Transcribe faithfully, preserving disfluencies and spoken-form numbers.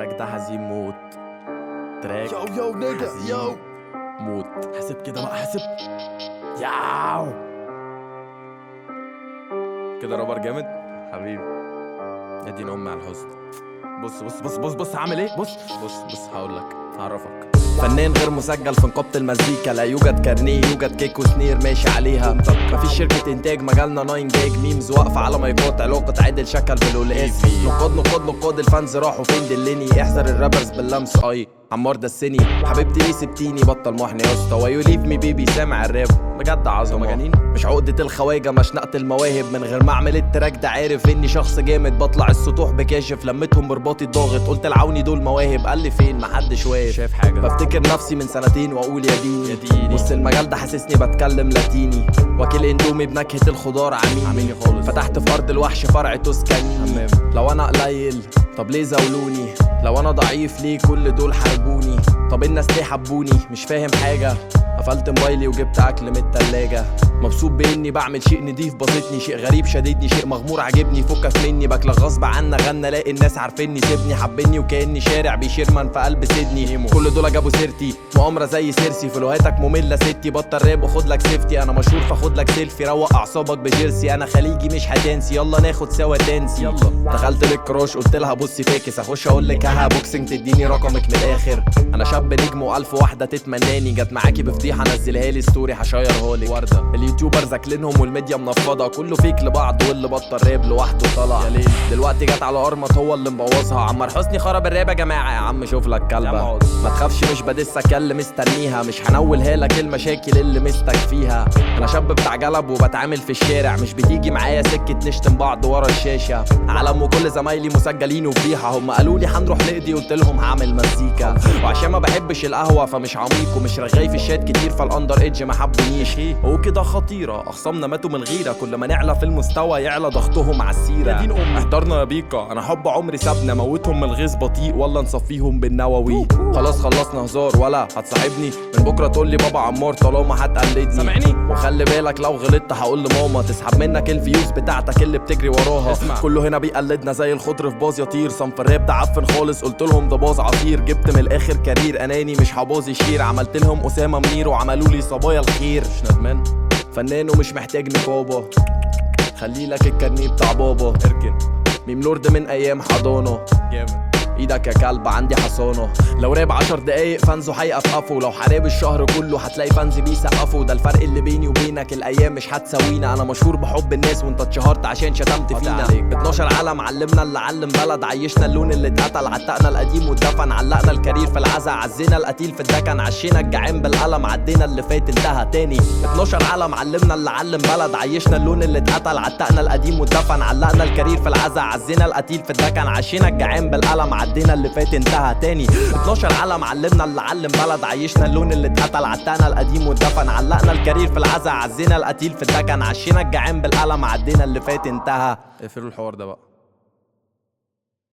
التراك ده حزين موت. تراك يو يو نيجا حزين يو موت. حاسب كده بقى، حاسب. ياو كده رابر جامد حبيبي. يا دين امي على الحزن. بص بص بص بص بص هعمل ايه. بص بص بص هقولك هعرفك. فنان غير مسجل في نقابة المزيكا، لا يوجد كارنيه، يوجد كيك وسنير ماشي عليها. مفيش شركة انتاج، مجالنا ناين جاج، ميمز واقفة على مايكات، علاقة عادل شكل بالولاس. نقاد نقاد نقاد الفانز راحوا فين دلني، احذر الرابرز باللمس. اي عمار دسني حبيبتي ليه سبتيني، بطل محن يا اسطى وايو ليف مي بيبي. سامع الراب بجد عظمه مجانين، مش عقدة الخواجه مشنقة المواهب. من غير ما اعمل التراك ده عارف اني شخص جامد، بطلع السطوح بكاشف لمتهم برباطي الضاغط. قلت العوني دول مواهب، قال لي فين محدش واقف شايف حاجه. بفتكر نفسي من سنتين واقول يا ديني يا ديني، بص المجال ده حاسسني بتكلم لاتيني. وكيل اندومي بنكهه الخضار عميني عميني خالص. فتحت في ارض الوحش فرع توسكاني. لو انا قليل طب ليه زولوني، لو انا ضعيف ليه كل دول حاربوني. طب الناس ليه حبوني مش فاهم حاجه. قفلت موبايلي وجبت اكل من التلاجة، مبسوط باني بعمل شيء نضيف بسطني. شيء غريب شددني، شيء مغمور عجبني. فكك مني بكلك غصب عنا غنى، الاقي الناس عارفيني سيبني حبني. وكاني شارع بيشيرمان في قلب سيدني. كل دول جابوا سيرتي مؤامره زي سيرسي. فلوهاتك ممله ستي، بطل راب وخد لك سيفتي. انا مشهور فخد لك سيلفي، روق اعصابك بجيرسي. انا خليجي مش هتنسي، يلا ناخد سوا تنسي. يلا دخلت للكروش قلت لها بصي فاكس، اخش اقول لك ها بوكسنج تديني رقمك من الاخر. انا شاب نجم والف واحده تتمناني، جت معاكي بفضيحه نزلها لي ستوري هشيرها لك. ورده اليوتيوبرز اكلينهم والميديا منفضه، كله فيك لبعض واللي بطل راب لوحده طلع. يا ليل دلوقتي جت على ارمط هو اللي مبوظها. عمار حسني خرب الراب يا جماعه، يا عم شوف لك كلبه. ما تخافش مش بدس اكل مستنيها، مش هنولها لك المشاكل اللي مستك فيها. انا شاب بتاع جلب وبتعامل في الشارع، مش بتيجي معايا سكه نشتم بعض ورا الشاشه. علم وكل زمايلي مسجلين وفضيحه، هم قالوا لي هنروح نقضي قلت لهم هعمل مزيكا. وعشان ما بحبش القهوه فمش عميق، ومش رغاي في الشات كتير فالاندر ايدج ما حبونيش. وكده خطيره اخصامنا ماتوا من الغيره، كل ما نعلى في المستوى يعلى ضغطهم على السيره. يا دين امي احضرنا يا بيكا، انا حب عمري سابنا. موتهم من الغيظ بطيء ولا نصفيهم بالنووي. خلاص خلصنا هزار ولا هتصاحبني، من بكره تقول لي بابا عمار طالما هتقلدني. سامعني وخلي بالك لو غلطت هقول لماما تسحب منك الفيوز بتاعتك اللي بتجري وراها. اسمع. كله هنا بيقلدنا زي الخضر في باظ يطير. صنف الراب ده عفن خالص قلت لهم ده باظ عصير. جبت من الاخر كارير اناني مش هبوظ الشير. عملت لهم اسامه منير وعملوا لي صبايا الخير. مش ندمان فنان ومش محتاج نقابه، خلي لك الكارنيه بتاع بابا. اركن ميم لورد من ايام حضانه. جامد ايدك يا كلب عندي حصانه. لو راب عشر دقايق فانزو هيقفقفوا، لو حراب الشهر كله هتلاقي فانز بيسقفوا. ده الفرق اللي بيني وبينك، الايام مش هتساوينا. انا مشهور بحب الناس وانت اتشهرت عشان شتمت فينا. اتناشر علم علمنا اللي علم بلد، عيشنا اللون اللي اتقتل، عتقنا القديم واتدفن. علقنا الكارير في العزا، عزينا القتيل في الدكن. عشينا الجعان بالقلم، عدينا اللي فات انتهى تاني. اتناشر علم علمنا اللي علم بلد، عيشنا اللون اللي اتقتل، عتقنا القديم واتدفن. علقنا الكارير في العزا، عزينا القتيل في الدكن. عشينا الجعان بالقلم، عدينا اللي فات انتهى تاني. اتناشر علم علمنا اللي علم بلد، عيشنا اللون اللي اتقتل، عتقنا القديم واتدفن. علقنا الكارير في العزا، عزينا القتيل في الدكن. عشينا الجعان بالقلم، عدينا اللي فات انتهى. اقفلوا الحوار ده بقى.